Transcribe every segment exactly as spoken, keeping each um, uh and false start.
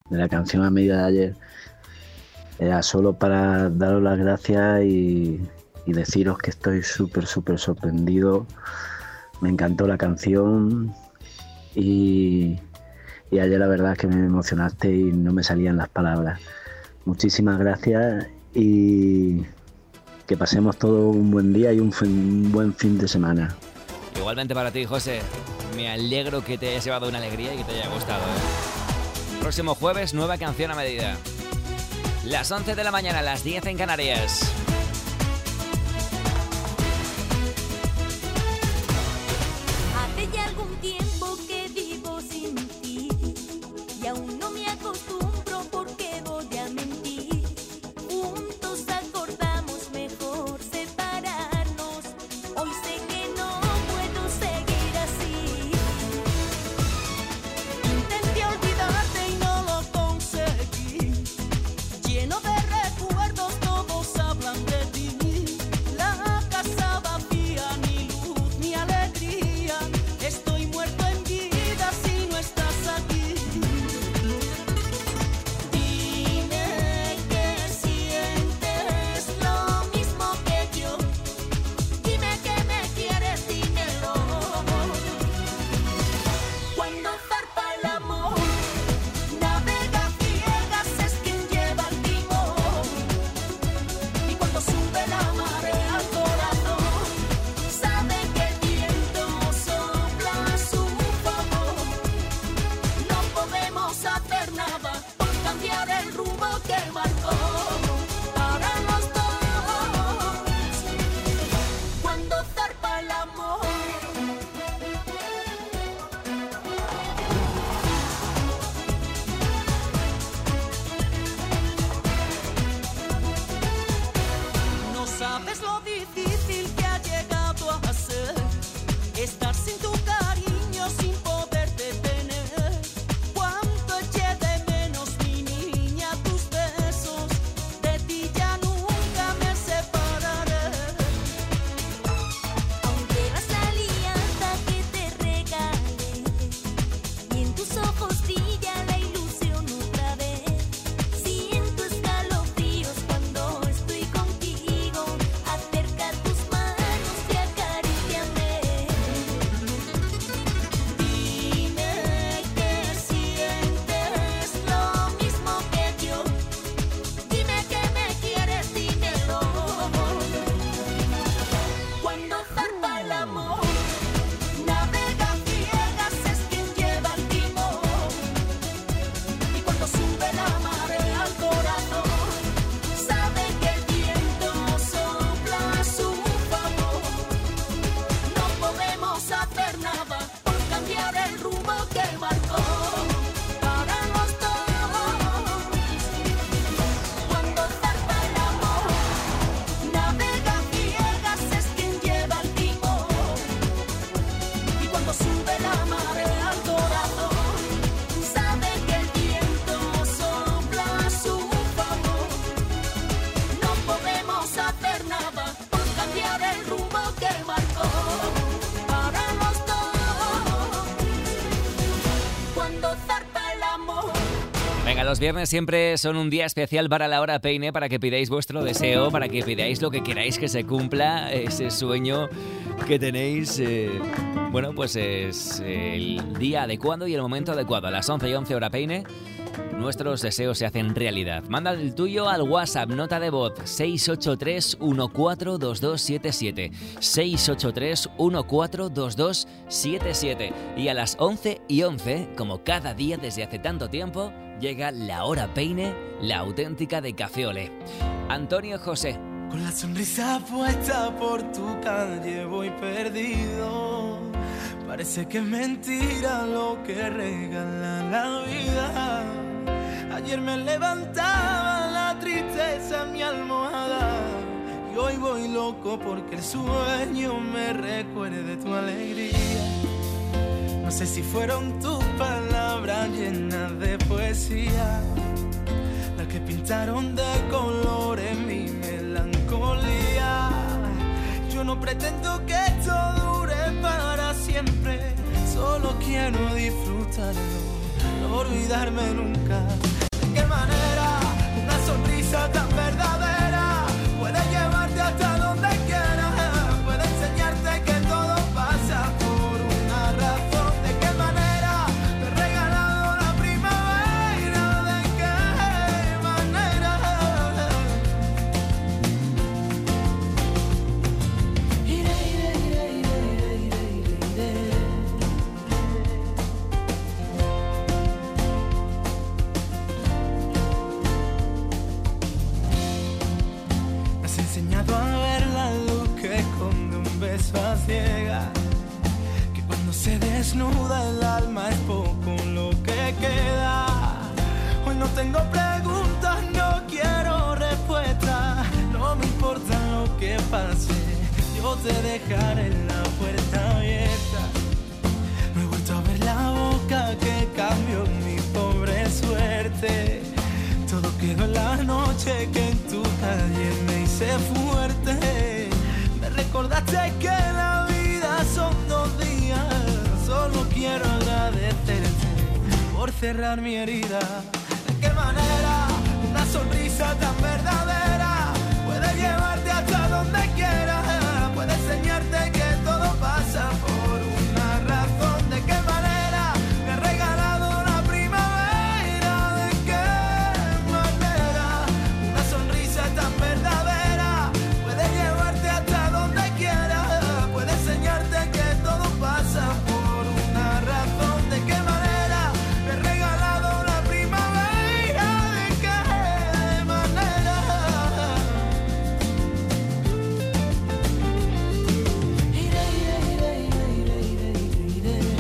de la canción A Medida de Ayer, era solo para daros las gracias y, y deciros que estoy súper, súper sorprendido. Me encantó la canción y, y ayer la verdad es que me emocionaste y no me salían las palabras. Muchísimas gracias y que pasemos todo un buen día y un, fin, un buen fin de semana. Igualmente para ti, José. Me alegro que te hayas llevado una alegría y que te haya gustado, ¿eh? Próximo jueves, nueva canción a medida. Las once de la mañana, las diez en Canarias. Hace ya algún tiempo que vivo sin ti y aún no me acostumbro porque voy a mentir. Juntos acordamos mejor separarnos. Hoy sé que no puedo seguir así. Intenté olvidarte y no lo conseguí. Lleno de recuerdos, todos hablan de ti. La casa vacía, ni luz, ni alegría. Estoy muerto en vida si no estás aquí. Dime que sientes lo mismo que yo. Dime que me quieres, dímelo. Cuando zarpa el amor, navega ciegas, es quien lleva el timón. Y cuando sube la marea al corazón, sabe que el viento sopla a su favor. No podemos hacer nada por cambiar el rumbo que marcó para los dos. Cuando zarpa el amor. No sabes lo difícil que ha llegado a ser estar sin tu cariño, sin poderte tener. Cuánto eché de menos, mi niña, tus besos. De ti ya nunca me separaré. Aunque eras la alianza que te regalé y en tus ojos brilla la ilusión otra vez. Siento escalofríos cuando estoy contigo. Acerca tus manos y acaríciame. Dime que sientes lo mismo que yo. Dime que me quieres, dímelo. Cuando zarpa el amor, navega ciegas, es quien lleva el timón. Y cuando sube la marea al corazón, sabe que el viento sopla a su favor. No podemos hacer nada por cambiar el rumbo que marcó para los dos. Cuando zarpa el amor, navega ciegas, es quien lleva el timón. Y cuando sube la marea al corazón, sabe que el viento sopla a su favor. No podemos hacer nada por cambiar el rumbo que marcó para los dos. Cuando zarpa el amor. Venga, los viernes siempre son un día especial para la hora Peine, para que pidáis vuestro deseo, para que pidáis lo que queráis que se cumpla, ese sueño que tenéis. eh, bueno, pues es el día adecuado y el momento adecuado. A las once y once hora Peine, nuestros deseos se hacen realidad. Manda el tuyo al WhatsApp, nota de voz seis ocho tres uno cuatro dos dos siete siete, seis ocho tres uno cuatro dos dos siete siete. Y a las once y once, como cada día desde hace tanto tiempo, llega la hora Peine, la auténtica de Café Olé. Antonio José. Con la sonrisa puesta por tu calle voy perdido. Parece que es mentira lo que regala la vida. Ayer me levantaba la tristeza en mi almohada y hoy voy loco porque el sueño me recuerde tu alegría. No sé si fueron tus palabras llenas de poesía las que pintaron de colores mi melancolía. Yo no pretendo que esto dure para siempre, solo quiero disfrutarlo, no olvidarme nunca se desnuda el alma, es poco lo que queda. Hoy no tengo preguntas, no quiero respuestas, no me importa lo que pase, yo te dejaré la puerta abierta. No he vuelto a ver la boca que cambió mi pobre suerte. Todo quedó en la noche que en tu calle me hice fuerte. Me recordaste que la vida son dos días. Solo quiero agradecerte por cerrar mi herida. ¿De qué manera una sonrisa tan verdadera puede llevarte hasta donde quieras? Puede enseñarte que todo pasa por una razón. ¿De qué manera me ha regalado la primavera? ¿De qué manera una sonrisa tan verdadera puede llevarte hasta donde quieras? Puede enseñarte que todo pasa por una razón. ¿De qué manera me ha regalado la primavera? ¿De qué manera? Iré, iré, iré, iré, iré, iré, iré.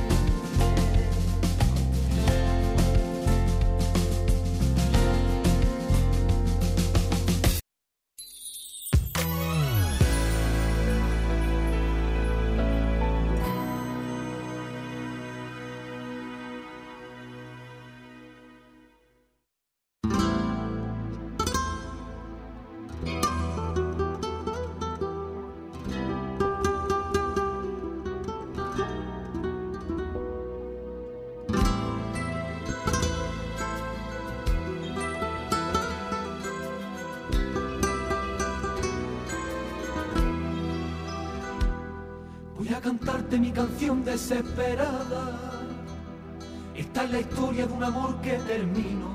Voy a cantarte mi canción desesperada. Esta es la historia de un amor que terminó.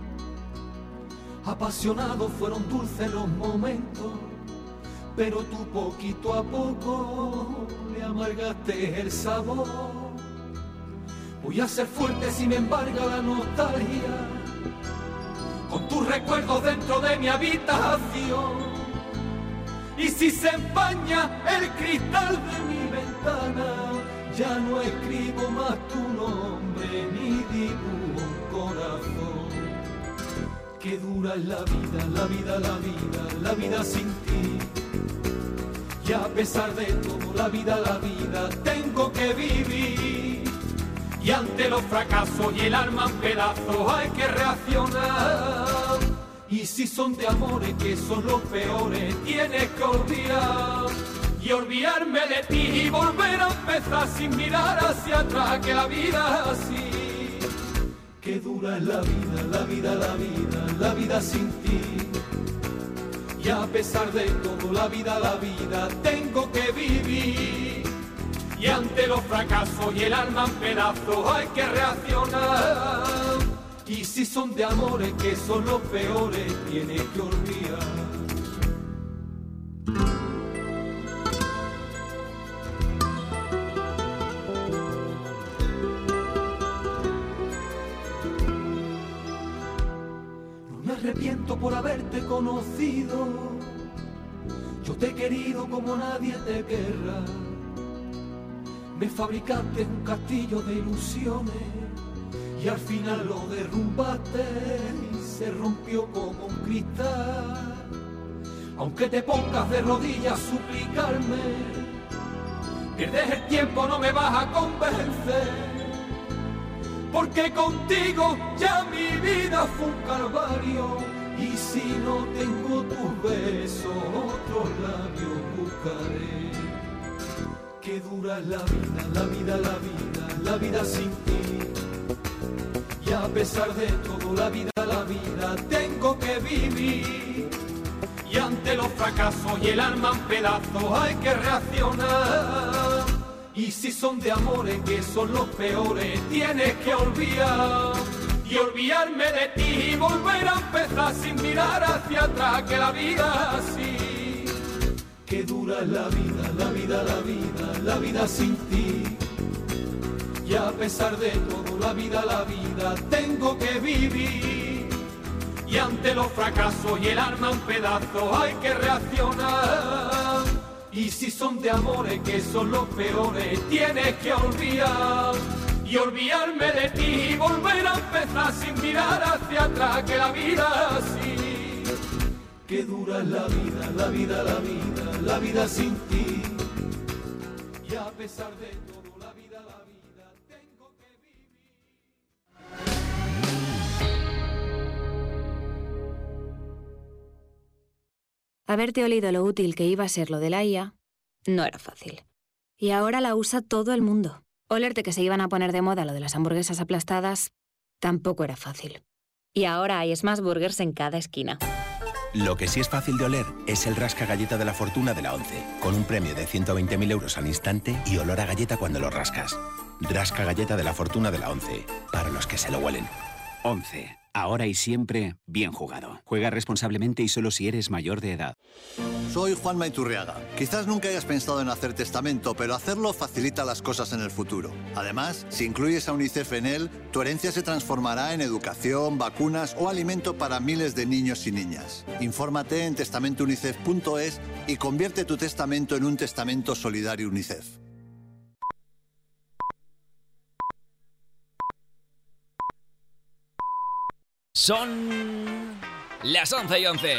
Apasionados fueron dulces los momentos, pero tú poquito a poco le amargaste el sabor. Voy a ser fuerte sin embargo la nostalgia, con tus recuerdos dentro de mi habitación. Y si se empaña el cristal de mi ventana, ya no escribo más tu nombre ni dibujo un corazón. Qué dura es la vida, la vida, la vida, la vida sin ti. Y a pesar de todo, la vida, la vida, tengo que vivir. Y ante los fracasos y el alma en pedazos hay que reaccionar. Y si son de amores que son los peores, tienes que olvidar. Y olvidarme de ti y volver a empezar sin mirar hacia atrás, que la vida es así. Qué dura es la vida, la vida, la vida, la vida sin ti. Y a pesar de todo, la vida, la vida, tengo que vivir. Y ante los fracasos y el alma en pedazos hay que reaccionar. Y si son de amores que son los peores, tienes que olvidar. No me arrepiento por haberte conocido. Yo te he querido como nadie te querrá. Me fabricaste un castillo de ilusiones y al final lo derrumbaste y se rompió como un cristal. Aunque te pongas de rodillas a suplicarme, pierdes el tiempo, no me vas a convencer. Porque contigo ya mi vida fue un calvario. Y si no tengo tus besos, otros labios buscaré. Qué dura es la vida, la vida, la vida, la vida sin ti. Y a pesar de todo, la vida, la vida, tengo que vivir. Y ante los fracasos y el alma en pedazos hay que reaccionar. Y si son de amores que son los peores, tienes que olvidar. Y olvidarme de ti y volver a empezar sin mirar hacia atrás, que la vida es así. Qué dura es la vida, la vida, la vida, la vida sin ti. Y a pesar de todo, la vida, la vida, tengo que vivir. Y ante los fracasos y el alma en pedazos hay que reaccionar. Y si son de amores que son los peores, tienes que olvidar. Y olvidarme de ti y volver a empezar sin mirar hacia atrás, que la vida así. Que dura es la vida, la vida, la vida, la vida sin ti. Y a pesar de todo, la vida, la vida, tengo que vivir. Haberte olido lo útil que iba a ser lo de la I A no era fácil. Y ahora la usa todo el mundo. Olerte que se iban a poner de moda lo de las hamburguesas aplastadas tampoco era fácil. Y ahora hay Smash Burgers en cada esquina. Lo que sí es fácil de oler es el rasca galleta de la fortuna de la ONCE, con un premio de ciento veinte mil euros al instante y olor a galleta cuando lo rascas. Rasca galleta de la fortuna de la ONCE, para los que se lo huelen. ONCE. Ahora y siempre, bien jugado. Juega responsablemente y solo si eres mayor de edad. Soy Juanma Iturriaga. Quizás nunca hayas pensado en hacer testamento, pero hacerlo facilita las cosas en el futuro. Además, si incluyes a UNICEF en él, tu herencia se transformará en educación, vacunas o alimento para miles de niños y niñas. Infórmate en testamento unicef punto es y convierte tu testamento en un testamento solidario UNICEF. Son las once y once.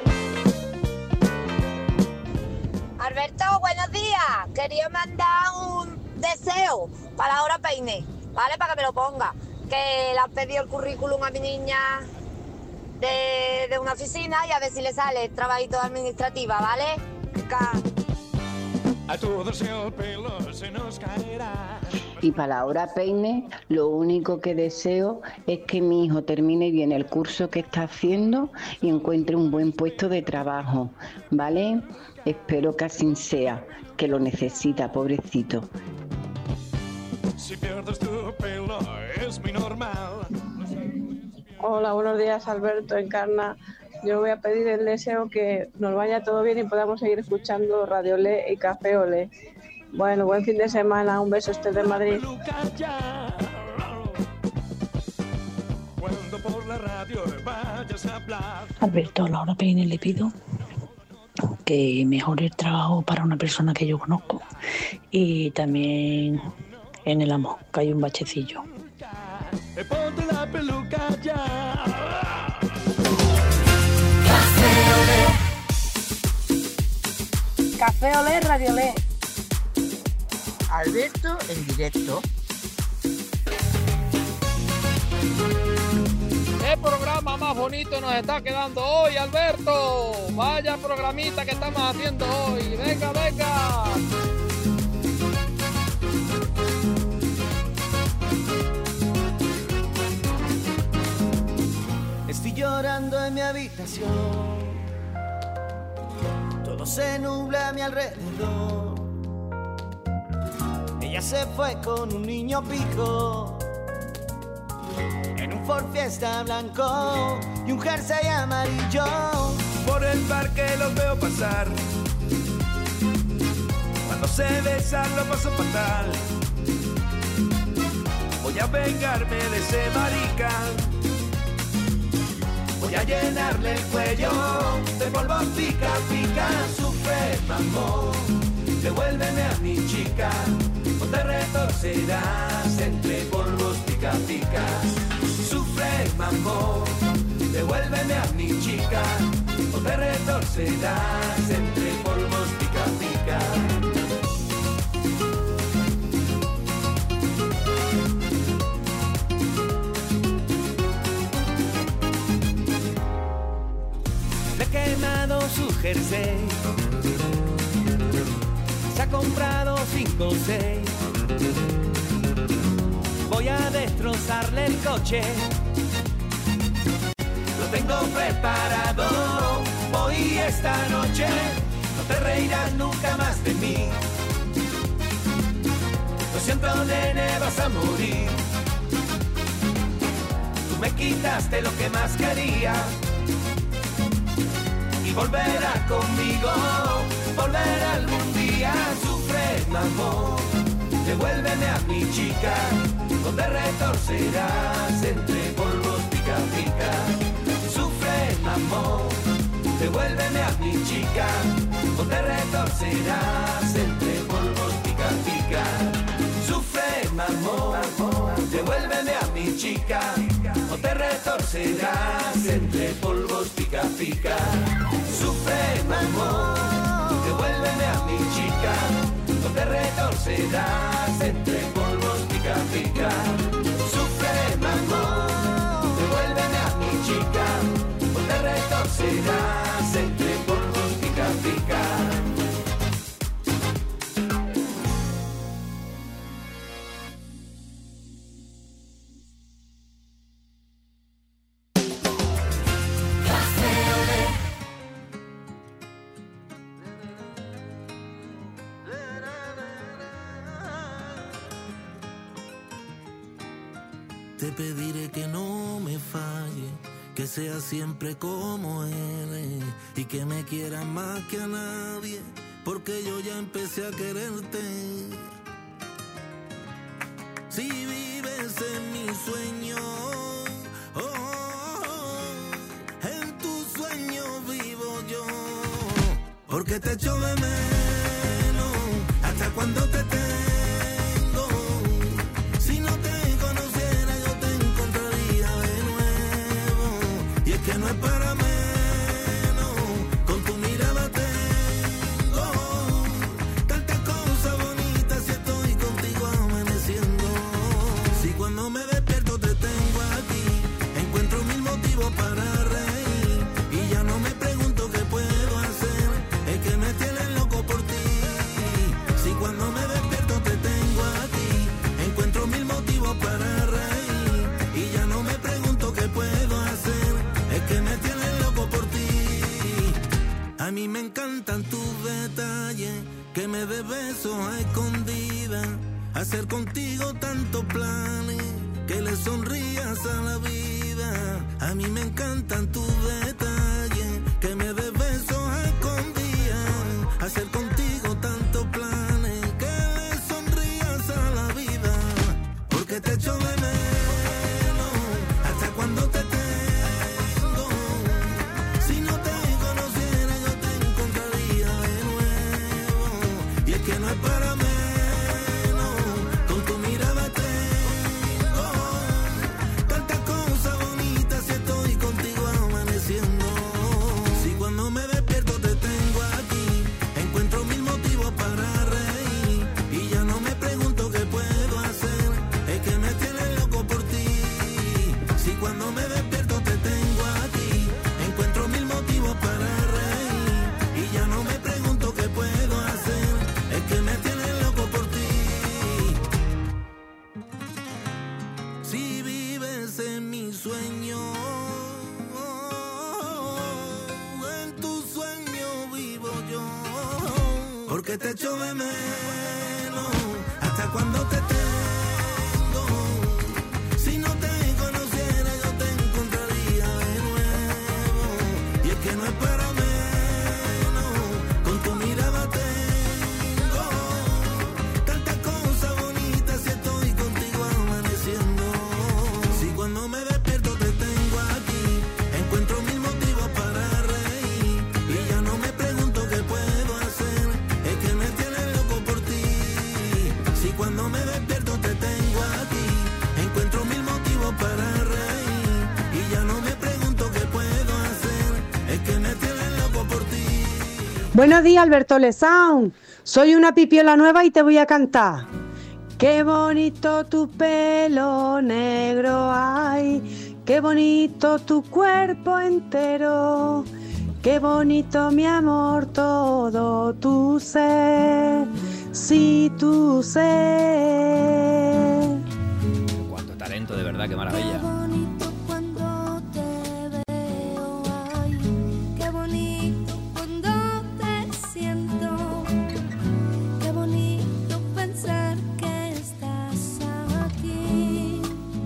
Alberto, buenos días. Quería mandar un deseo para la hora peine, ¿vale? Para que me lo ponga. Que le han pedido el currículum a mi niña de, de una oficina y a ver si le sale trabajito administrativa, ¿vale? Ca- A tu deseo el pelo se nos caerá. Y para la hora peine, lo único que deseo es que mi hijo termine bien el curso que está haciendo y encuentre un buen puesto de trabajo, ¿vale? Espero que así sea, que lo necesita, pobrecito. Si pierdes tu pelo es muy normal. Hola, buenos días, Alberto, Encarna. Yo voy a pedir el deseo que nos vaya todo bien y podamos seguir escuchando Radio Olé y Café Olé. Bueno, buen fin de semana, un beso este de Madrid. Alberto, a la hora peine le pido que mejore el trabajo para una persona que yo conozco y también en el amor, que hay un bachecillo. Ponte la peluca ya. Café Olé, Radio Olé. Alberto en directo. ¿Qué programa más bonito nos está quedando hoy, Alberto? Vaya programita que estamos haciendo hoy. Venga, venga. Estoy llorando en mi habitación. Todo se nubla a mi alrededor. Ella se fue con un niño pijo en un Ford Fiesta blanco y un jersey amarillo. Por el parque los veo pasar. Cuando se besan lo paso fatal. Voy a vengarme de ese marica. Voy a llenarle el cuello de polvo pica pica. Sufre, mamón, devuélveme a mi chica. O te retorcerás entre polvos pica pica. Sufre, mamón, devuélveme a mi chica. O te retorcerás entre polvos pica pica. Le he quemado su jersey. Se ha comprado cinco o seis. Voy a destrozarle el coche. Lo tengo preparado. Hoy esta noche no te reirás nunca más de mí. Lo siento, nene, vas a morir. Tú me quitaste lo que más quería. Y volverá conmigo, volverá algún día. Sufre, mamón, devuélveme a mi chica. No te retorcerás entre polvos pica pica. Sufre, mamón, devuélveme a mi chica. o te retorcerás entre polvos pica pica. Sufre, mamón, devuélveme a mi chica, o te retorcerás entre polvos pica pica. Sufre, mamón, devuélveme a mi chica, o te retorcerás entre polvos pica pica. Sufre, mamón, devuélveme a mi chica, o te retorcerás entre polvos pica pica. Te pediré que no me falle, que sea siempre como eres y que me quieras más que a nadie, porque yo ya empecé a quererte. Si vives en mi sueño, oh, oh, oh, en tu sueño vivo yo, porque te echo de menos hasta cuando te tengo. Si no te conociera yo te encontraría de nuevo, y es que no es para menos, con tu mirada tengo tantas cosas bonitas si estoy contigo amaneciendo. Si cuando me despierto te tengo aquí, encuentro mil motivos para reír, y ya no me pregunto qué puedo hacer, es que me tienes loco por ti. Si cuando me despierto te tengo aquí, encuentro mil motivos para reír, y ya no me pregunto qué puedo hacer, es que me tienes loco por ti. A mí me encantan tus detalles, que me des besos a escondidas, hacer contigo tantos planes, que le sonrías a la vida. A mí me encantan tus detalles, que me des besos a escondidas, hacer contigo tantos planes, que le sonrías a la vida, porque te echo de menos hasta cuando te tengo. Si no te conociera yo te encontraría de nuevo, y es que no es para menos, con tu mirada tengo tantas cosas bonitas si estoy contigo amaneciendo. Si cuando me despierto te tengo aquí, encuentro mil motivos para reír, y ya no me pregunto qué puedo hacer, es que me tienes loco por ti. Si cuando me despierto te tengo aquí, encuentro mil motivos para reír, y ya no me pregunto qué puedo hacer, es que me tienes loco por ti. Si vives en mi sueño, en tu sueño vivo yo, porque te echo de menos hasta cuando te tengo. Si no te conociera yo te encontraría de nuevo, y es que no es para menos, con tu mirada tengo tantas cosas bonitas si estoy contigo amaneciendo. Si cuando me despierto te tengo aquí, encuentro mil motivos para reír, y ya no me pregunto qué puedo hacer, es que me tienes loco por ti. Si cuando me despierto te tengo aquí, encuentro mil motivos para reír, y ya no me pregunto qué puedo hacer, es que me tienes loco por ti. Buenos días, Alberto Lesound. Soy una pipiola nueva y te voy a cantar. Qué bonito tu pelo negro, ay, qué bonito tu cuerpo entero, qué bonito mi amor todo tu ser, sí tu ser. Cuánto talento, de verdad, qué maravilla. Cuando te veo, ay, qué bonito cuando te siento, qué bonito pensar que estás aquí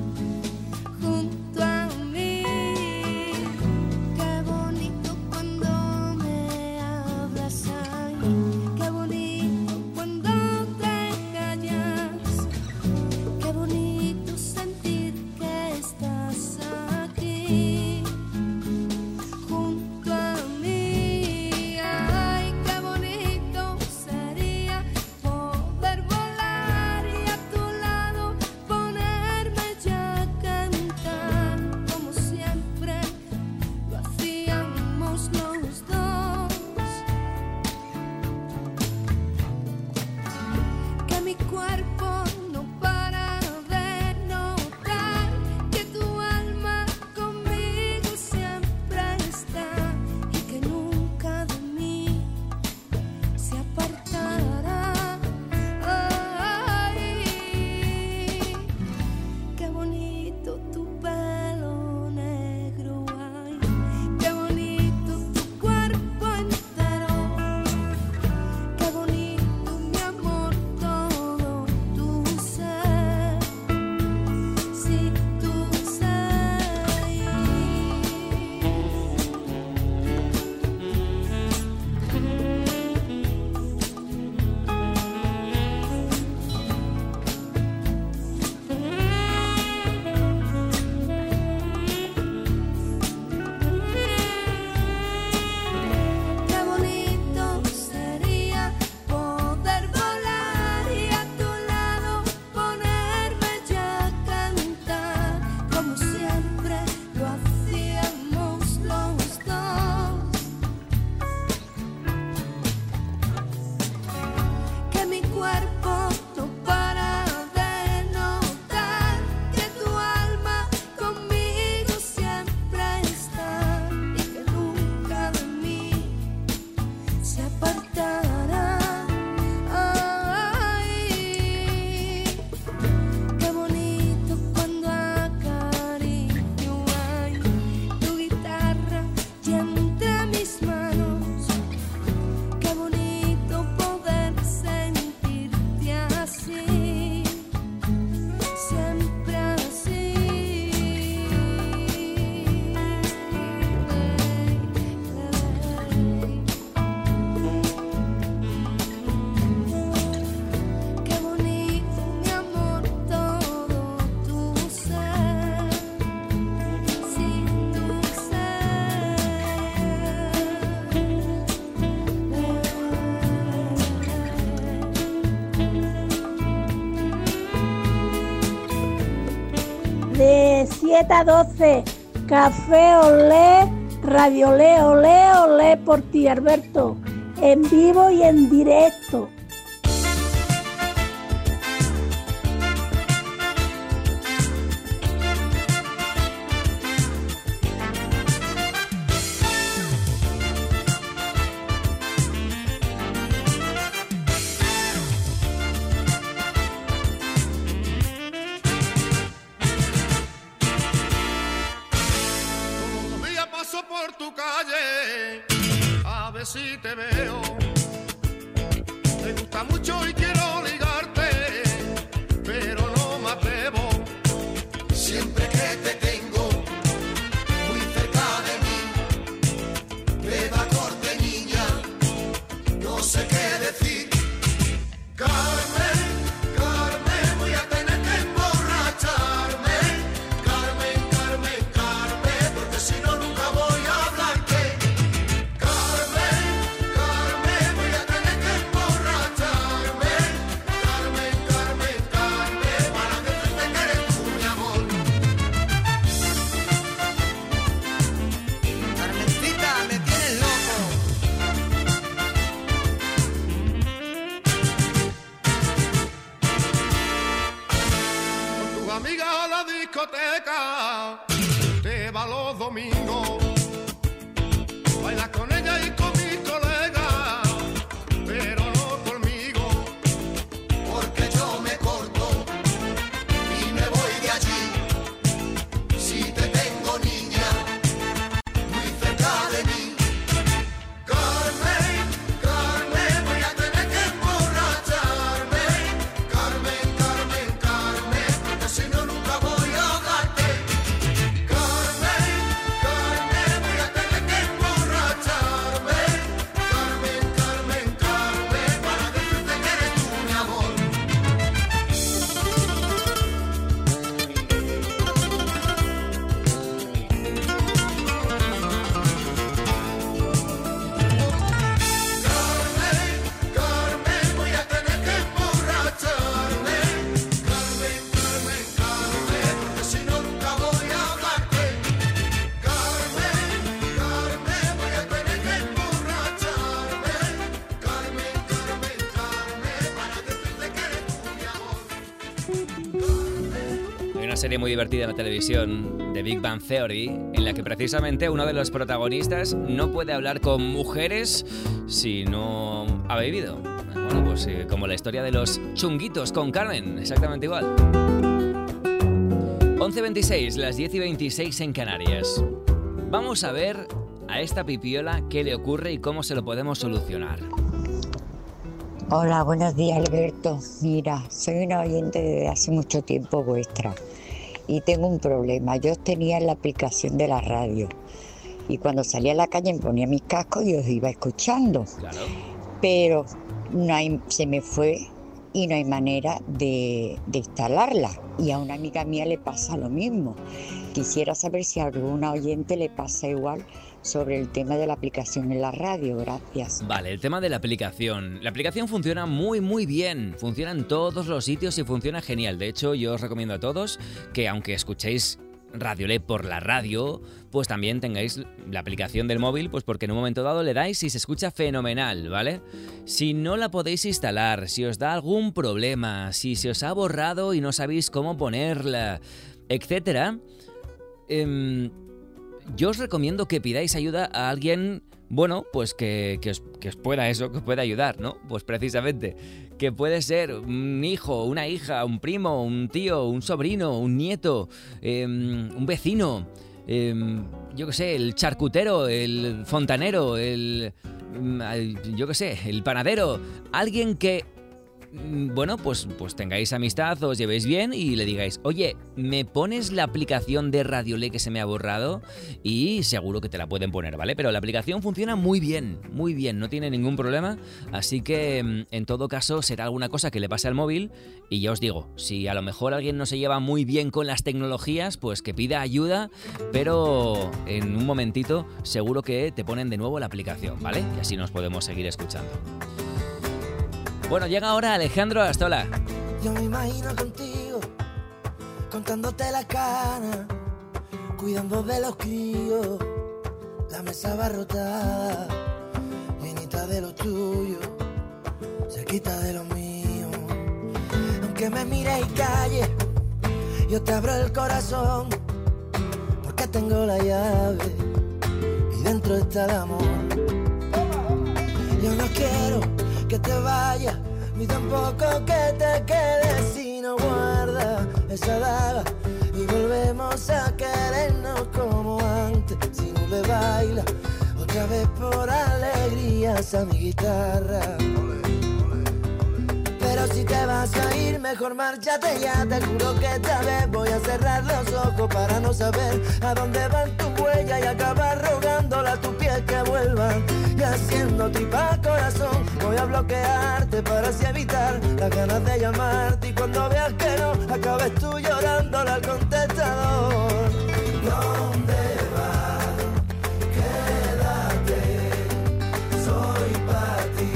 junto a mí, qué bonito cuando me hablas, ay, qué bonito cuando te callas, qué bonito sentir que estás aquí junto a mí, ay, qué bonito siete a doce. Café Olé, Radio Olé, Olé, Olé por ti, Alberto. En vivo y en directo. Por tu calle, a ver si te veo. Me gusta mucho y quiero ligarte, pero no me atrevo. Siempre que te tengo muy cerca de mí, me da corte niña, no sé qué decir. Carmen, Carmen, voy a tener que emborracharme. Carmen, Carmen, Carmen, porque si no nunca voy. Amiga a la discoteca, te va los domingos, bailas con ella y con mis colegas, pero no conmigo, porque yo me corto y me voy de allí, si te tengo niña, muy cerca de mí. Carmen, Carmen, voy a tener que emborracharme. Carmen, Carmen, Carmen, porque si no nunca voy a darte. Carmen, Carmen, voy a tener que emborracharme. Carmen, Carmen, Carmen, para decirte que eres tú mi amor. Carmen, Carmen, voy a tener que emborracharme. Carmen, Carmen, Carmen, porque si no nunca voy a darte. Carmen, Carmen, voy a tener que emborracharme. Carmen, Carmen, Carmen, para decirte que eres tú mi amor. Hay una serie muy divertida en la televisión de Big Bang Theory en la que precisamente uno de los protagonistas no puede hablar con mujeres si no ha bebido. Bueno, pues eh, como la historia de los chunguitos con Carmen, exactamente igual. once veintiséis, las diez y veintiséis en Canarias. Vamos a ver a esta pipiola qué le ocurre y cómo se lo podemos solucionar. Hola, buenos días, Alberto. Mira, soy una oyente desde hace mucho tiempo vuestra y tengo un problema. Yo os tenía en la aplicación de la radio y cuando salía a la calle me ponía mis cascos y os iba escuchando. Claro. Pero no hay, se me fue y no hay manera de, de instalarla. Y a una amiga mía le pasa lo mismo. Quisiera saber si a alguna oyente le pasa igual sobre el tema de la aplicación en la radio. Gracias. Vale, el tema de la aplicación. La aplicación funciona muy muy bien, funciona en todos los sitios y funciona genial. De hecho, yo os recomiendo a todos que aunque escuchéis Radiolé por la radio, pues también tengáis la aplicación del móvil, pues porque en un momento dado le dais y se escucha fenomenal, ¿vale? Si no la podéis instalar, si os da algún problema, si se os ha borrado y no sabéis cómo ponerla, etcétera, eh, yo os recomiendo que pidáis ayuda a alguien, bueno, pues que, que, os, que os pueda eso, que os pueda ayudar, ¿no? Pues precisamente, que puede ser un hijo, una hija, un primo, un tío, un sobrino, un nieto, eh, un vecino, eh, yo qué sé, el charcutero, el fontanero, el, yo qué sé, el panadero, alguien que, bueno, pues, pues tengáis amistad, os llevéis bien y le digáis, oye, ¿me pones la aplicación de Radiolé que se me ha borrado? Y seguro que te la pueden poner, ¿vale? Pero la aplicación funciona muy bien, muy bien, no tiene ningún problema, así que en todo caso será alguna cosa que le pase al móvil y ya os digo, si a lo mejor alguien no se lleva muy bien con las tecnologías, pues que pida ayuda, pero en un momentito seguro que te ponen de nuevo la aplicación, ¿vale? Y así nos podemos seguir escuchando. Bueno, llega ahora Alejandro Astola. Yo me imagino contigo, contándote la cara, cuidando de los críos, la mesa abarrotada, llenita de lo tuyo, cerquita de lo mío. Aunque me mires y calles, yo te abro el corazón, porque tengo la llave y dentro está el amor. Yo no quiero que te vayas, ni tampoco que te quedes si no guardas esa daga y volvemos a querernos como antes. Si no le baila otra vez por alegría a mi guitarra. Pero si te vas a ir, mejor márchate ya. Te juro que esta vez voy a cerrar los ojos para no saber a dónde van tus huellas y acabar rogándole a tu piel que vuelvan. Y haciendo tripa corazón, voy a bloquearte para así evitar las ganas de llamarte. Y cuando veas que no, acabes tú llorándole al contestador. ¿Dónde vas? Quédate, soy para ti.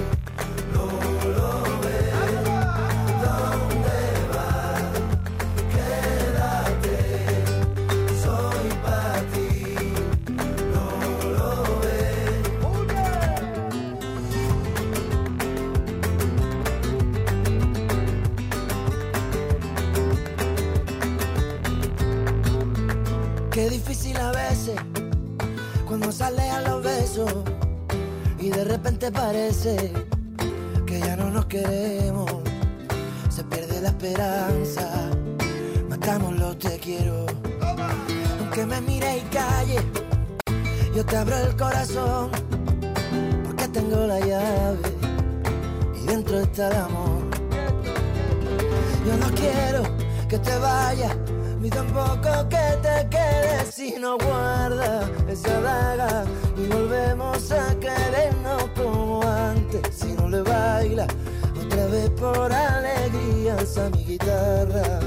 Qué difícil a veces cuando sale a los besos y de repente parece que ya no nos queremos. Se pierde la esperanza, matamos los te quiero. Aunque me mires y calles, yo te abro el corazón, porque tengo la llave y dentro está el amor. Yo no quiero que te vayas, ni tampoco que te quedes si no guardas esa daga y volvemos a querernos como antes. Si no le baila otra vez por alegría a mi guitarra.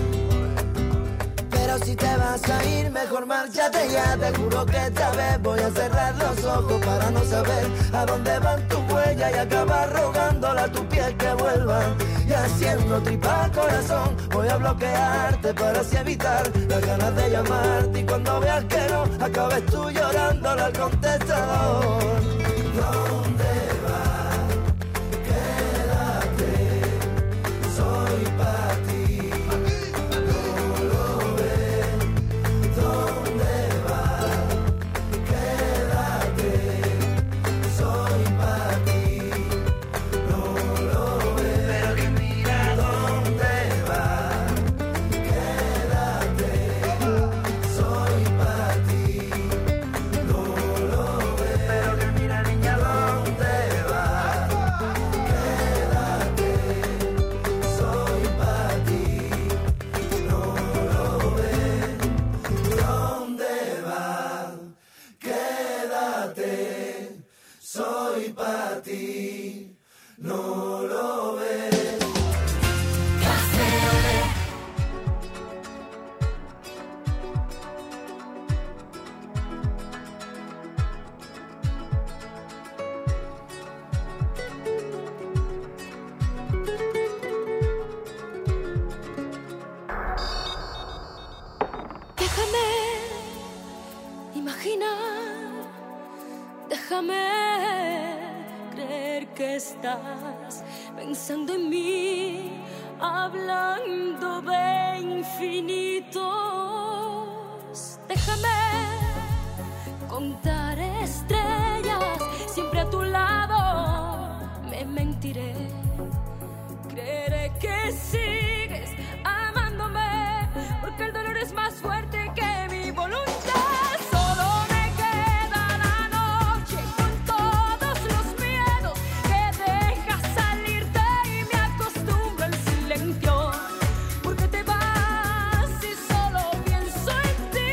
Pero si te vas a ir, mejor márchate ya. Te juro que esta vez voy a cerrar los ojos para no saber a dónde van tus huellas y acabar rogándole a tu piel que vuelvan. Y haciendo tripa corazón, voy a bloquearte para así evitar las ganas de llamarte. Y cuando veas que no, acabes tú llorándole al contestador. ¿Dónde vas? Quédate, soy para ti. No lo ves. ¿Dónde vas? Quédate, soy para ti. No lo ves. Pero que mira dónde vas. Quédate, soy para ti. No lo ves. Pero que mira niña dónde vas. Quédate, soy para ti. No lo ves. ¿Dónde vas? Quédate, soy para ti. No lo ves. Café Olé. Déjame imaginar, déjame creer que estás pensando en mí, hablando de infinitos. Déjame contar estrellas, siempre a tu lado. Me mentiré, creeré que sigues amándome, porque el dolor es más fuerte que mi voluntad. Solo me queda la noche con todos los miedos que dejas salirte y me acostumbro al silencio, porque te vas y solo pienso en ti.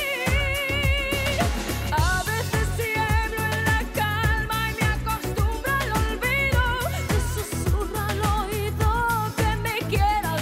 A veces tiemblo en la calma y me acostumbro al olvido. Te susurro al oído que me quieras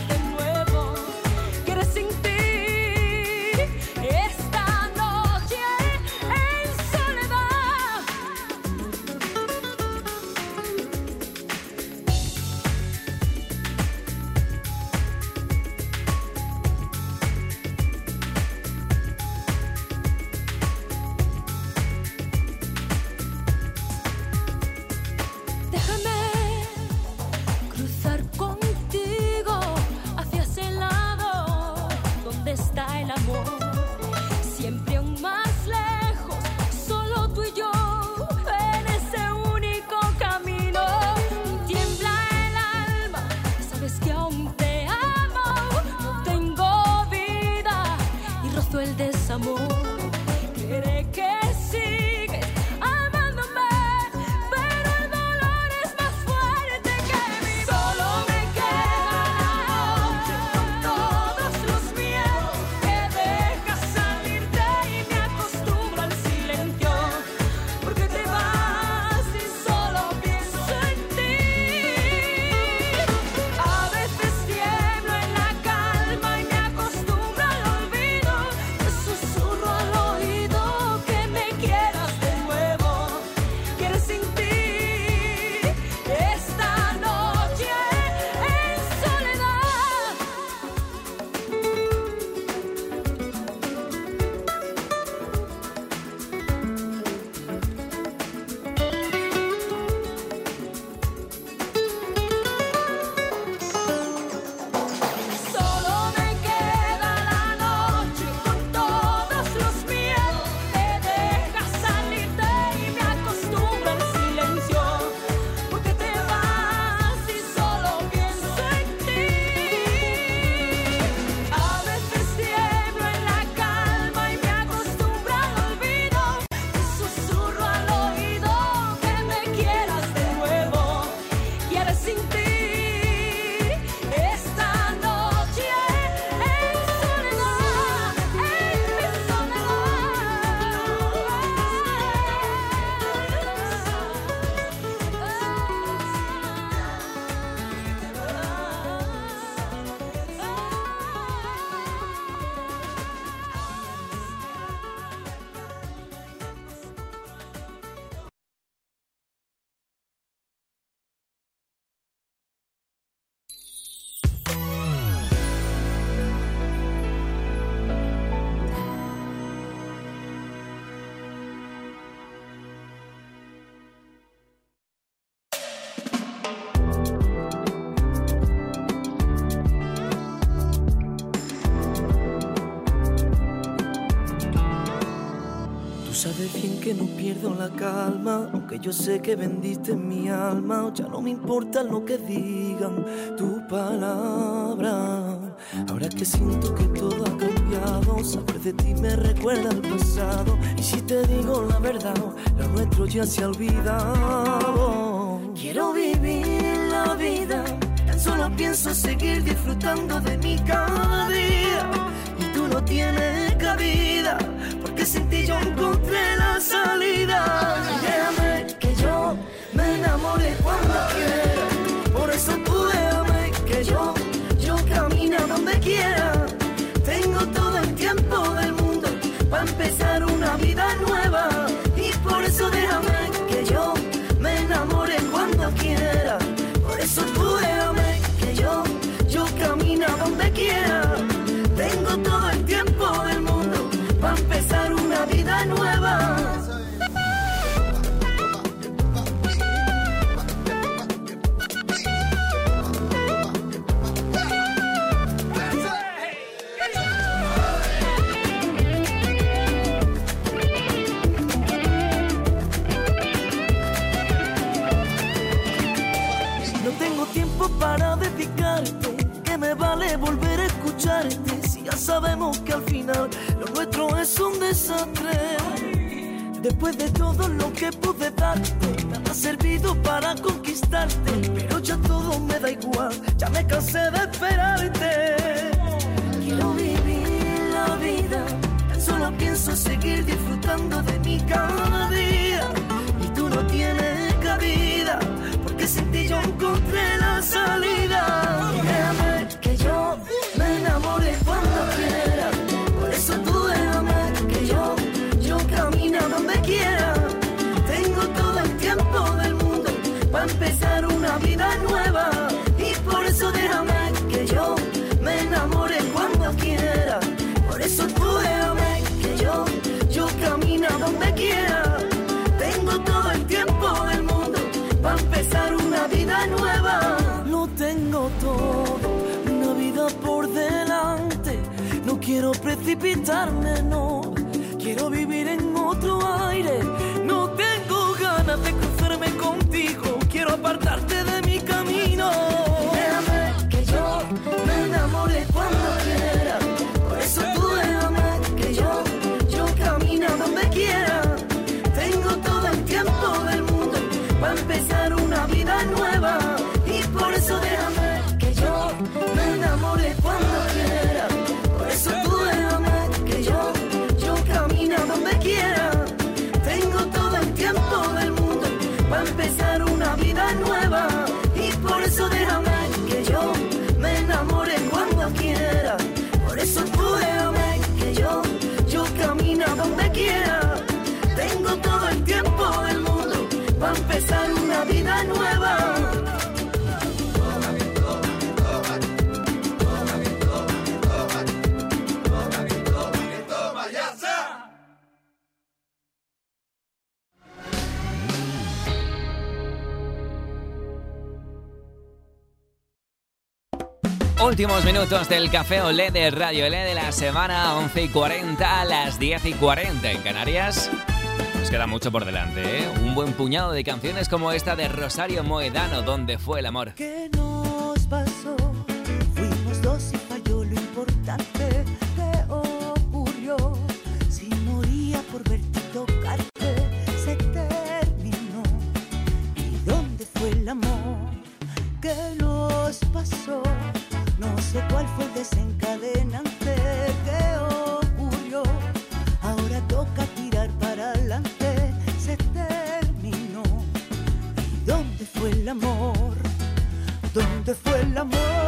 Tú sabes bien que no pierdo la calma, aunque yo sé que vendiste mi alma. Ya no me importa lo que digan tu palabra. Ahora que siento que todo ha cambiado, saber de ti me recuerda al pasado. Y si te digo la verdad, lo nuestro ya se ha olvidado. Quiero vivir la vida, tan solo pienso seguir disfrutando de mi cada día. Y tú no tienes cabida, porque sin ti yo encontré la salida. Déjame que yo me enamore cuando quiera, por eso tú déjame que yo, yo camine a donde quiera. Tengo todo el tiempo del mundo para empezar una vida nueva. Y por eso déjame que yo me enamore cuando quiera. Por eso tú déjame que yo, yo camine a donde quiera. Tengo todo el tiempo del mundo para empezar una vida nueva. No tengo tiempo para dedicarte, que me vale volver a escucharte. Si ya sabemos que al final lo nuestro es un desastre. Después de todo lo que pude darte, nada ha servido para conquistarte. Pero ya todo me da igual, ya me cansé de esperarte. Quiero vivir la vida, tan solo pienso seguir disfrutando de mi cada día. Y tú no tienes cabida, porque sin ti yo encontré la salida. Déjame que yo me enamore cuando quiera, por eso tú déjame que yo, yo camine a donde quiera. Tengo todo el tiempo del mundo para empezar una vida nueva. Y por eso déjame que yo me enamore cuando quiera. Por eso tú déjame que yo, yo camine a donde quiera. Tengo todo el tiempo del mundo para empezar una vida nueva. Lo tengo todo, una vida por delante. No quiero precipitarme, no. Quiero vivir en otro aire. No tengo ganas de cruzarme contigo. Quiero apartarte de mi camino. Déjame que yo me enamore cuando quiera. Por eso tú déjame que yo, yo camine a donde quiera. Tengo todo el tiempo del mundo para empezar una vida nueva. Y por eso déjame que yo me enamore cuando quiera. Por eso tú déjame que yo, yo camine a donde quiera. Tengo todo el tiempo del mundo para empezar una vida nueva. Y por eso déjame que yo me enamore cuando quiera. Por eso tú déjame que yo, yo camine a donde quiera. Tengo todo el tiempo del mundo para empezar una vida nueva. Últimos minutos del Café Olé de Radio Olé de la semana, once y cuarenta a las diez y cuarenta en Canarias. Nos queda mucho por delante, ¿eh? Un buen puñado de canciones como esta de Rosario Moedano, ¿Dónde fue el amor? ¿Qué nos pasó? Fuimos dos y falló lo importante. ¿Qué ocurrió? Si moría por verte y tocarte, se terminó. ¿Y dónde fue el amor? ¿Qué nos pasó? No sé cuál fue el desencadenante. ¿Qué ocurrió? Ahora toca tirar para adelante. Se terminó. ¿Y dónde fue el amor? ¿Dónde fue el amor?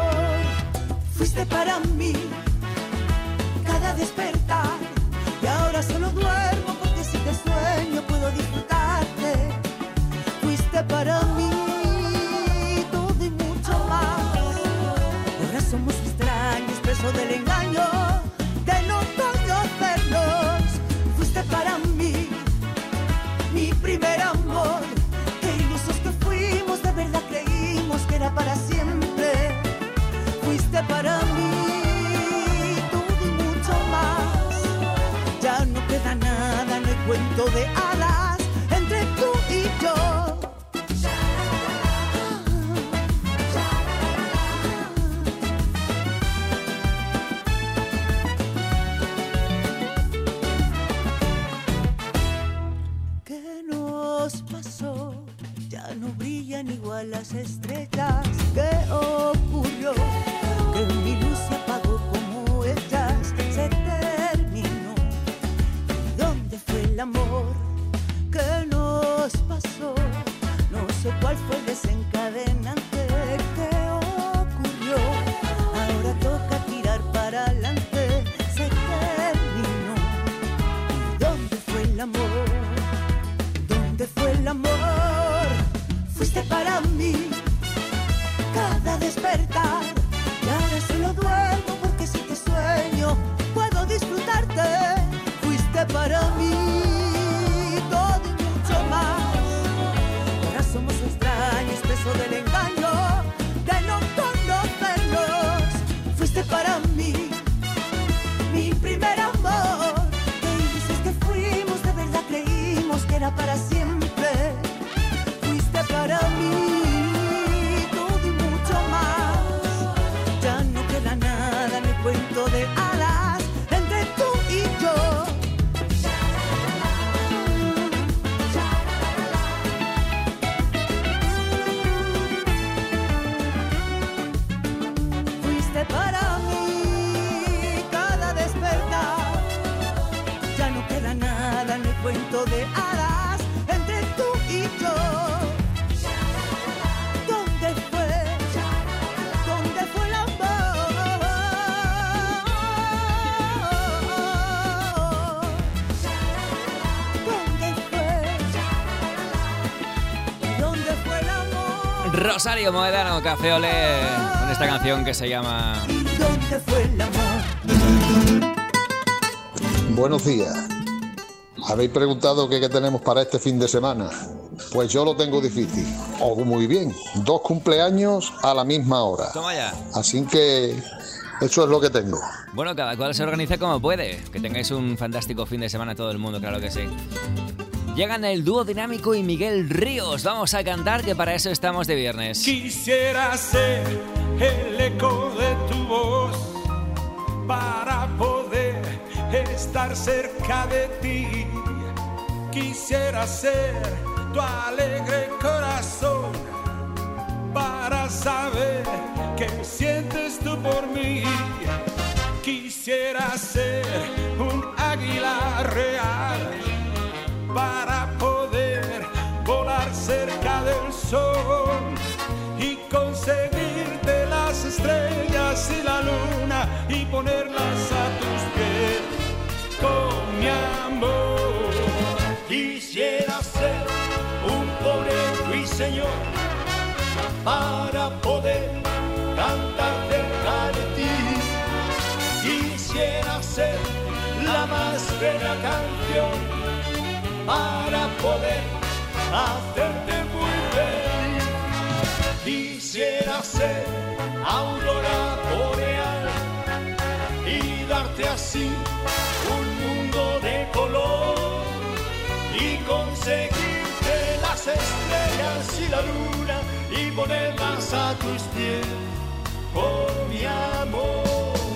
cuento de hadas entre tú y yo. ¿Qué nos pasó? Ya no brillan igual las estrellas. ¿Qué ocurrió? Que mi luz se apagó como ellas. Se terminó. ¿Y dónde fue el amor? ¿Qué nos pasó? No sé cuál fue el desencadenante. ¿Qué ocurrió? Ahora toca tirar para adelante. Se terminó. ¿Y dónde fue el amor? ¿Dónde fue el amor? Fuiste para mí cada despertar. Y ahora solo duermo porque si te sueño puedo disfrutarte. Fuiste para mí todo y mucho más. Ahora somos extraños, preso del engaño de no conocernos. Fuiste para mí mi primer amor. ¿Qué dices que fuimos? De verdad creímos que era para siempre. Fuiste para mí todo y mucho más. Ya no queda nada en el cuento de hadas entre tú y yo. Fuiste para mí cada despertar. Ya no queda nada en el cuento de hadas entre tú y yo. ¿Dónde fue? ¿Dónde fue el amor? ¿Dónde fue? ¿Dónde fue el amor? Rosario Moedano, Café Olé, con esta canción que se llama ¿Dónde fue el amor? Buenos días. Habéis preguntado qué, qué tenemos para este fin de semana. Pues yo lo tengo difícil. O muy bien, dos cumpleaños a la misma hora. Toma ya. Así que eso es lo que tengo. Bueno, cada cual se organiza como puede. Que tengáis un fantástico fin de semana todo el mundo, claro que sí. Llegan el dúo Dinámico y Miguel Ríos. Vamos a cantar, que para eso estamos de viernes. Quisiera ser el eco de tu voz para poder estar cerca de ti. Quisiera ser tu alegre corazón para saber qué sientes tú por mí. Quisiera ser un águila real para poder volar cerca del sol y conseguirte las estrellas y la luna y ponerlas a tus pies con mi amor. Quisiera ser un pobre ruiseñor para poder cantar cerca de ti. Quisiera ser la más bella canción para poder hacerte muy feliz. Quisiera ser aurora boreal y darte así un mundo de color y conseguirte las estrellas y la luna y ponerlas a tus pies por mi amor.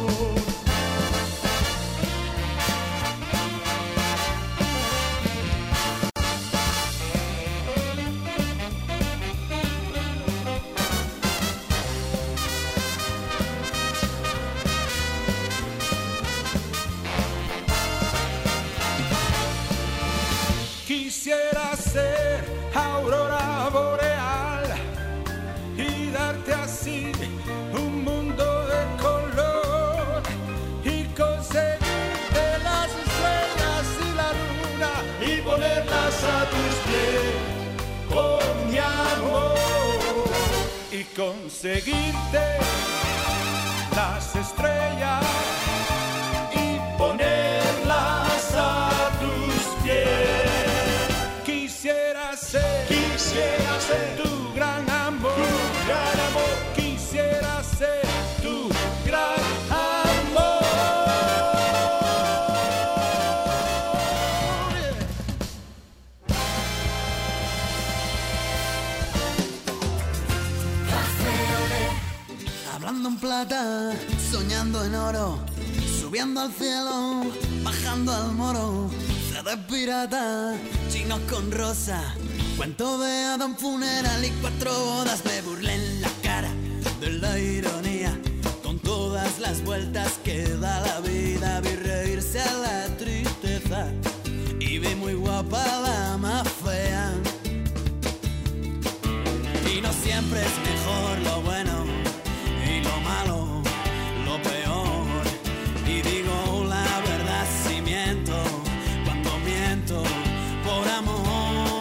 Quisiera ser aurora boreal y darte así un mundo de color y conseguirte las estrellas y la luna y ponerlas a tus pies con mi amor y conseguirte las estrellas y ponerlas a tus pies. Quisiera ser, quisiera ser tu gran amor, tu gran amor. Quisiera ser tu gran amor. plata, soñando en oro, subiendo al cielo, bajando al moro. C D pirata, chinos con rosa, cuento de Adam funeral y cuatro bodas. Me burlé en la cara de la ironía, con todas las vueltas que da la vida. Vi reírse a la tristeza y vi muy guapa la más fea. Y no siempre es mejor lo bueno y lo malo, lo peor. Y digo la verdad si miento, cuando miento por amor.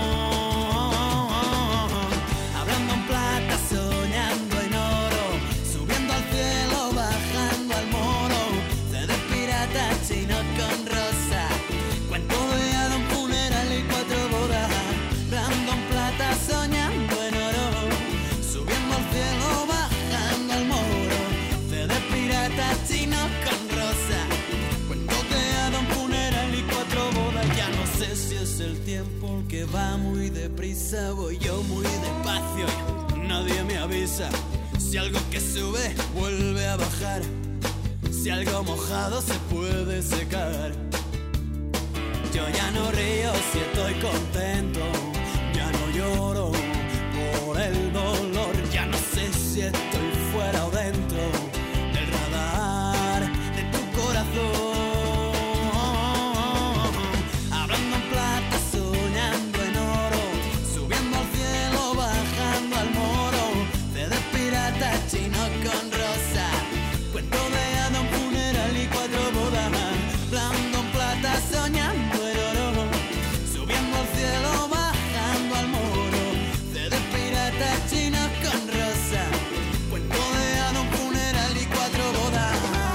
Hablando en plata, soñando en oro, subiendo al cielo, bajando al moro. C D pirata, chino con rosa, cuento de Adam funeral y cuatro bodas. Hablando en plata, soñando en oro, subiendo al cielo, bajando al moro. C D pirata, chino con rosa, cuento de Adam funeral y cuatro bodas. Ya no sé si es el tiempo el que va muy deprisa, voy yo muy despacio y nadie me avisa. Si algo que sube vuelve a bajar, si algo mojado se puede secar. Yo ya no río si estoy contento, ya no lloro por el dolor. Ya no sé si estoy fuera o dentro del radar de tu corazón. Hablando en plata, soñando en oro, subiendo al cielo, bajando al moro. C D pirata, chino con rosa, cuento de Adam funeral y cuatro bodas. Hablando en plata, soñando en oro, subiendo al cielo, bajando al moro. C D pirata, chino con rosa, cuento de Adam funeral y cuatro bodas.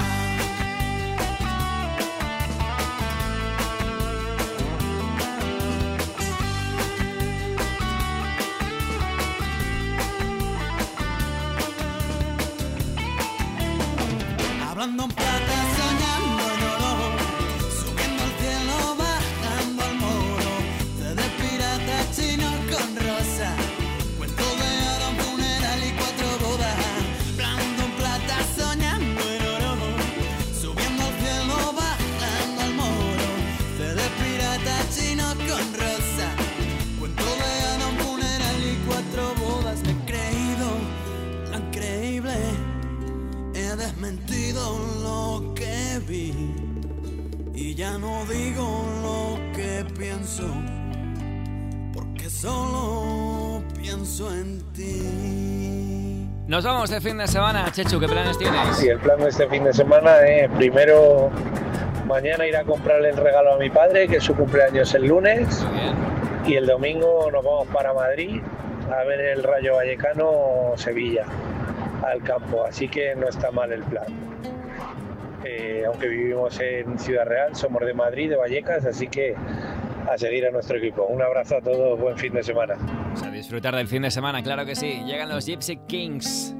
Hablando en plata, soñando en oro, subiendo al cielo, bajando al moro. C D pirata, chino con rosa, cuento de Adam funeral y cuatro bodas. Hablando en plata, soñando en oro, subiendo al cielo, bajando al moro. C D pirata, chino con rosa, cuento de Adam funeral y cuatro bodas. Me he creído lo increíble, he desmentido lo que vi y ya no digo lo que pienso, porque solo pienso en ti. Nos vamos de fin de semana, Chechu, ¿qué planes tienes? Sí, el plan de este fin de semana es primero mañana ir a comprarle el regalo a mi padre, que su cumpleaños el lunes, y el domingo nos vamos para Madrid a ver el Rayo Vallecano Sevilla al campo, así que no está mal el plan. Eh, aunque vivimos en Ciudad Real, somos de Madrid, de Vallecas, así que a seguir a nuestro equipo. Un abrazo a todos, buen fin de semana. Vamos a disfrutar del fin de semana, claro que sí. Llegan los Gypsy Kings.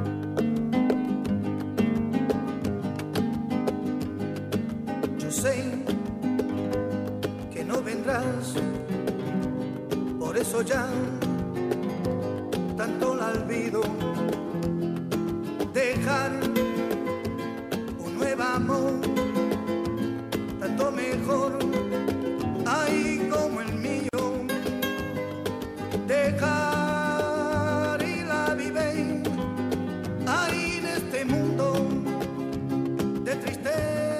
Yo sé que no vendrás, por eso ya tanto la olvido. Dejar un nuevo amor, tanto mejor, ay como el mío. Dejar y la vive, ay en este mundo de tristeza.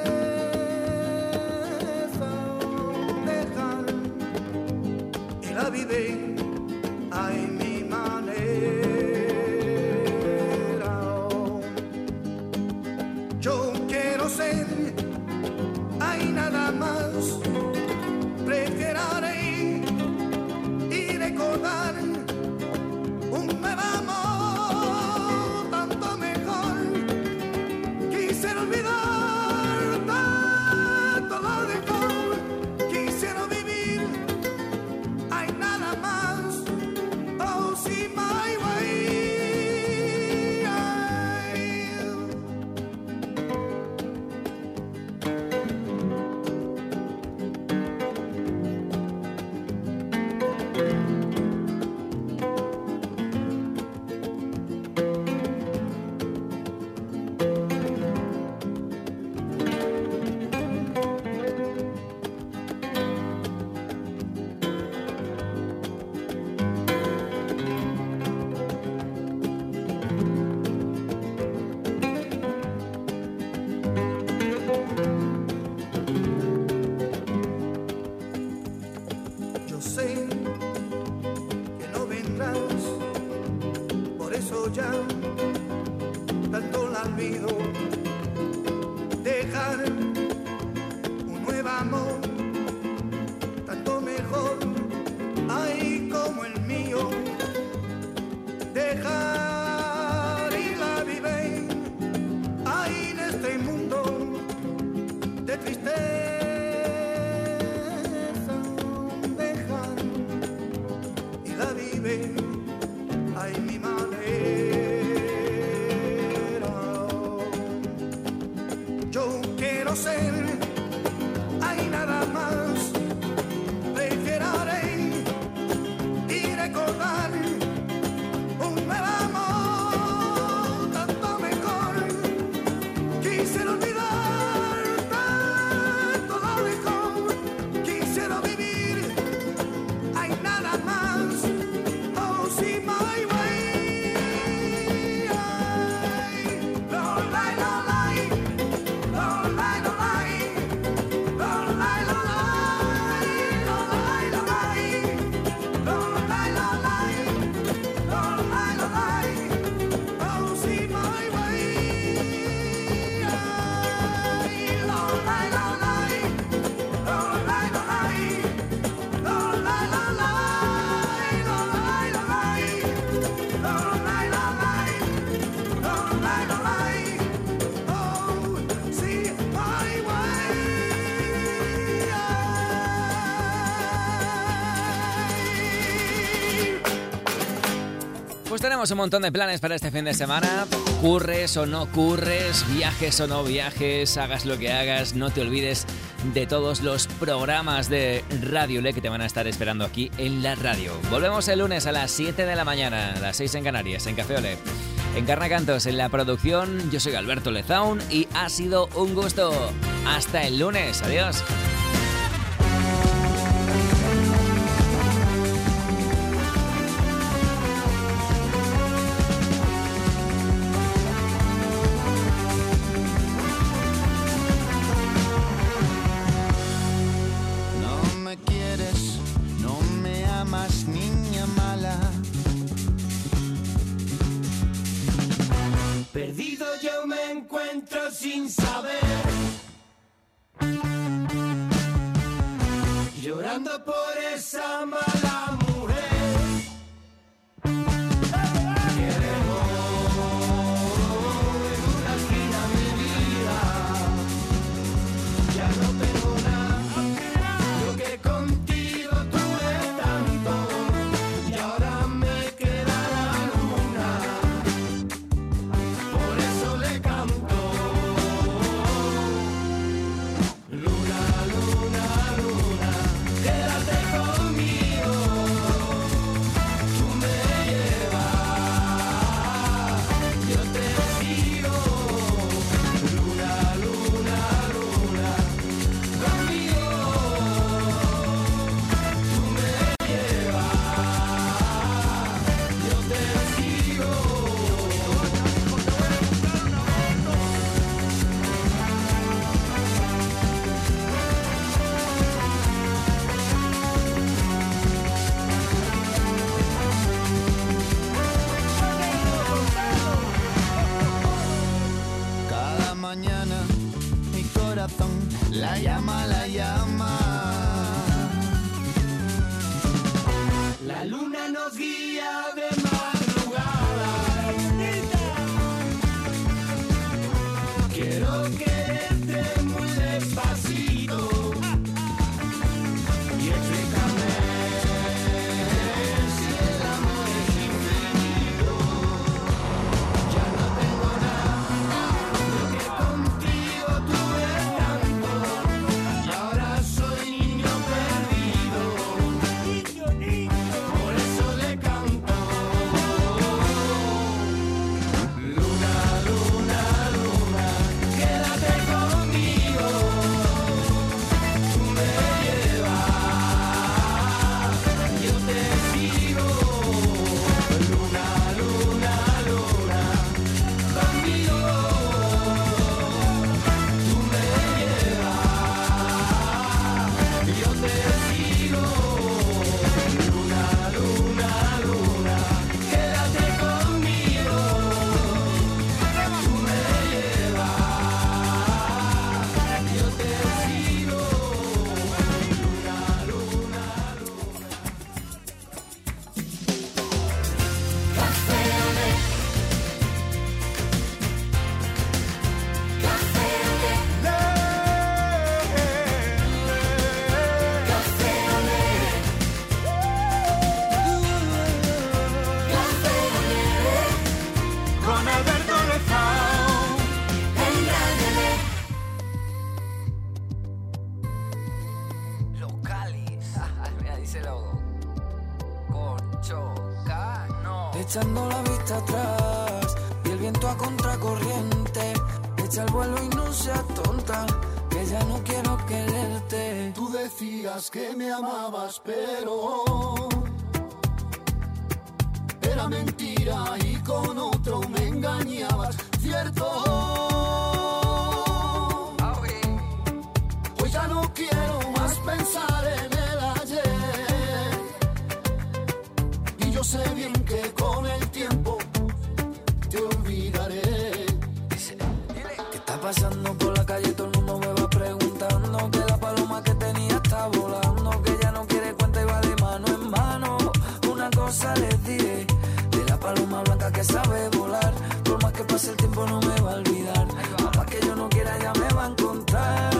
Dejar y la vive, ay mi manera. Yo quiero ser, hay nada más, preferiré y recordar un nuevo amor, tanto mejor. Quisiera olvidar tanto lo mejor, quisiera vivir, hay nada más. sé que no vendrás, por eso ya tanto la olvido. Dejar un nuevo amor, tanto mejor, ay, como el mío. Dejar y la vive, ay, en este mundo de tristeza. Dejar y la vive, ay, mi madera. Yo quiero ser, hay nada más, preferiré y recordar un nuevo amor, tanto mejor. Quisiera olvidar tanto lo mejor, quisiera vivir, hay nada más. Oh, sí, my way. Lo, la, lo, la. Pues tenemos un montón de planes para este fin de semana. Curres o no curres, viajes o no viajes, hagas lo que hagas, no te olvides de todos los programas de Radio Le que te van a estar esperando aquí en la radio. Volvemos el lunes a las siete de la mañana, a las seis en Canarias, en Café Olé. Encarna Cantos en la producción, yo soy Alberto Lezaun y ha sido un gusto. Hasta el lunes, adiós. Perdido yo me encuentro sin saber, llorando por esa mala mujer. Queremos en una esquina mi vida, ya no tengo nada, lo que contigo tuve tanto, y ahora me queda la luna. Por eso le canto, luna, luna, luna, quédate conmigo. Echando la vista atrás y el viento a contracorriente. Echa el vuelo y no seas tonta, que ya no quiero quererte. Tú decías que me amabas, pero era mentira y con otro me engañabas, ¿cierto? Hoy ya no quiero más pensar en el ayer, y yo sé bien que con el tiempo te olvidaré. ¿Qué está pasando por la calle? Todo el mundo me va preguntando que la paloma que tenía está volando, que ya no quiere cuenta y va de mano en mano. Una cosa les diré, de la paloma blanca que sabe volar, por más que pase el tiempo no me va a olvidar. Papá que yo no quiera ya me va a encontrar.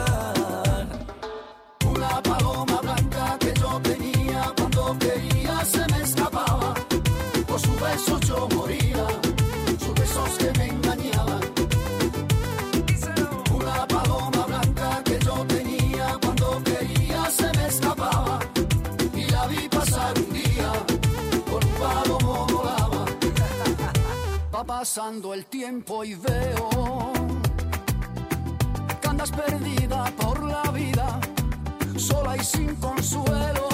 Una paloma blanca que yo tenía, cuando quería se me escapaba, por su beso yo moría, sus besos que me engañaban. Una paloma blanca que yo tenía, cuando quería se me escapaba, y la vi pasar un día, con un palomo volaba. Va pasando el tiempo y veo que andas perdida por la vida, sola y sin consuelo.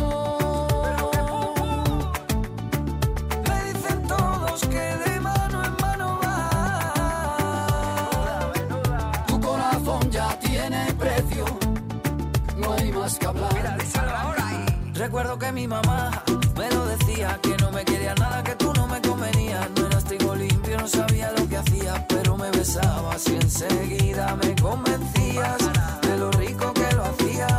Me dicen todos que de mano en mano va. Tu corazón ya tiene precio, no hay más que hablar. Recuerdo que mi mamá me lo decía, que no me quería nada, que tú no me convenías. No eras trigo limpio, no sabía lo que hacías, pero me besabas y enseguida me convencías de lo rico que lo hacías.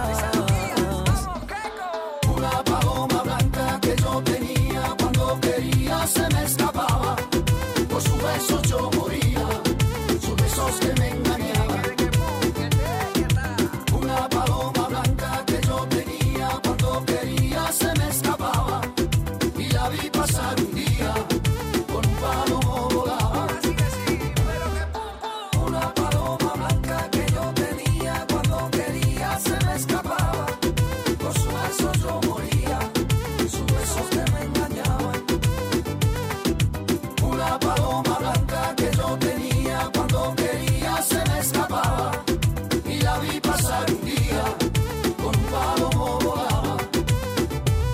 Una paloma blanca que yo tenía, cuando quería se me